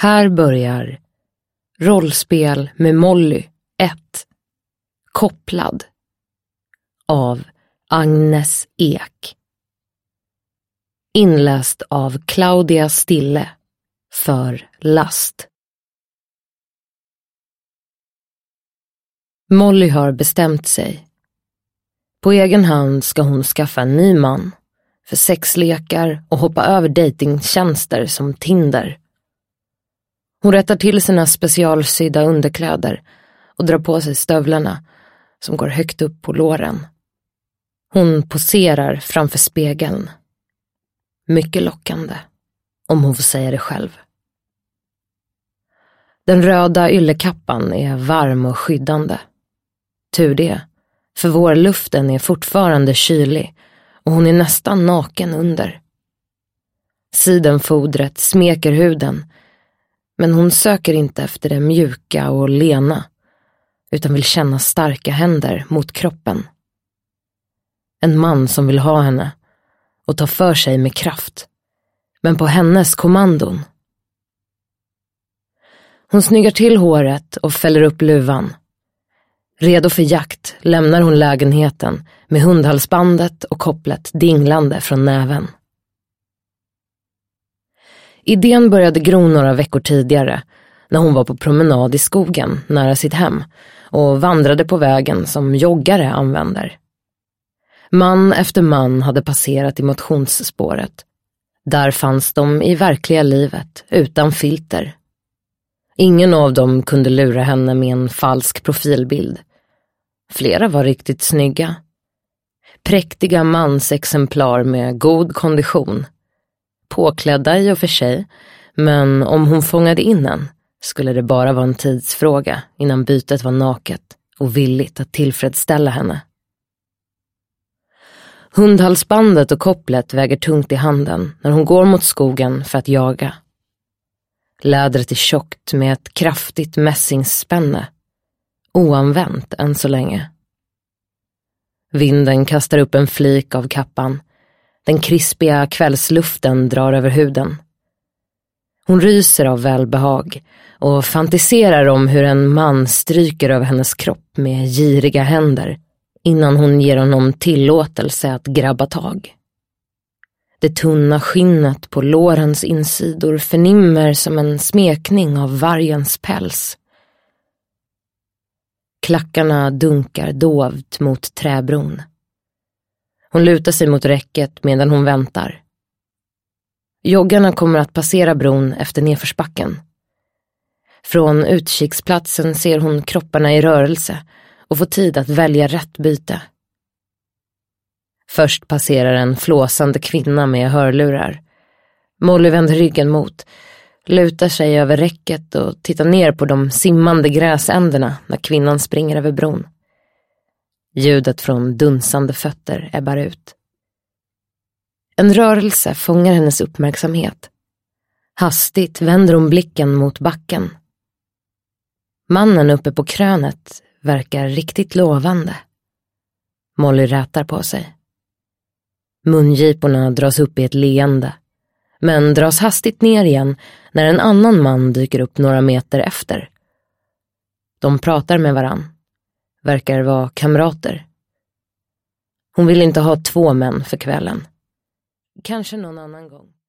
Här börjar Rollspel med Molly 1. Kopplad av Agnes Ek. Inläst av Claudia Stille för Last. Molly har bestämt sig. På egen hand ska hon skaffa en ny man för sexlekar och hoppa över datingtjänster som Tinder. Hon rättar till sina specialsydda underkläder och drar på sig stövlarna som går högt upp på låren. Hon poserar framför spegeln. Mycket lockande, om hon får säga det själv. Den röda yllekappan är varm och skyddande. Tur det, för vårluften är fortfarande kylig och hon är nästan naken under. Sidenfodret smeker huden, men hon söker inte efter det mjuka och lena, utan vill känna starka händer mot kroppen. En man som vill ha henne och ta för sig med kraft, men på hennes kommandon. Hon snyggar till håret och fäller upp luvan. Redo för jakt lämnar hon lägenheten med hundhalsbandet och kopplet dinglande från näven. Idén började gro några veckor tidigare när hon var på promenad i skogen nära sitt hem och vandrade på vägen som joggare använder. Man efter man hade passerat i motionsspåret. Där fanns de i verkliga livet, utan filter. Ingen av dem kunde lura henne med en falsk profilbild. Flera var riktigt snygga. Präktiga mansexemplar med god kondition. Påklädda i och för sig, men om hon fångade in en skulle det bara vara en tidsfråga innan bytet var naket och villigt att tillfredsställa henne. Hundhalsbandet och kopplet väger tungt i handen när hon går mot skogen för att jaga. Lädret är tjockt med ett kraftigt mässingsspänne. Oanvänt än så länge. Vinden kastar upp en flik av kappan. Den krispiga kvällsluften drar över huden. Hon ryser av välbehag och fantiserar om hur en man stryker över hennes kropp med giriga händer innan hon ger honom tillåtelse att grabba tag. Det tunna skinnet på lårens insidor förnimmer som en smekning av vargens päls. Klackarna dunkar dovt mot träbron. Hon lutar sig mot räcket medan hon väntar. Joggarna kommer att passera bron efter nedförsbacken. Från utkiksplatsen ser hon kropparna i rörelse och får tid att välja rätt byte. Först passerar en flåsande kvinna med hörlurar. Molly vänder ryggen mot, lutar sig över räcket och tittar ner på de simmande gräsänderna när kvinnan springer över bron. Ljudet från dunsande fötter ebbar ut. En rörelse fångar hennes uppmärksamhet. Hastigt vänder hon blicken mot backen. Mannen uppe på krönet verkar riktigt lovande. Molly rätar på sig. Mungiporna dras upp i ett leende, men dras hastigt ner igen när en annan man dyker upp några meter efter. De pratar med varann. Verkar vara kamrater. Hon vill inte ha 2 män för kvällen. Kanske någon annan gång.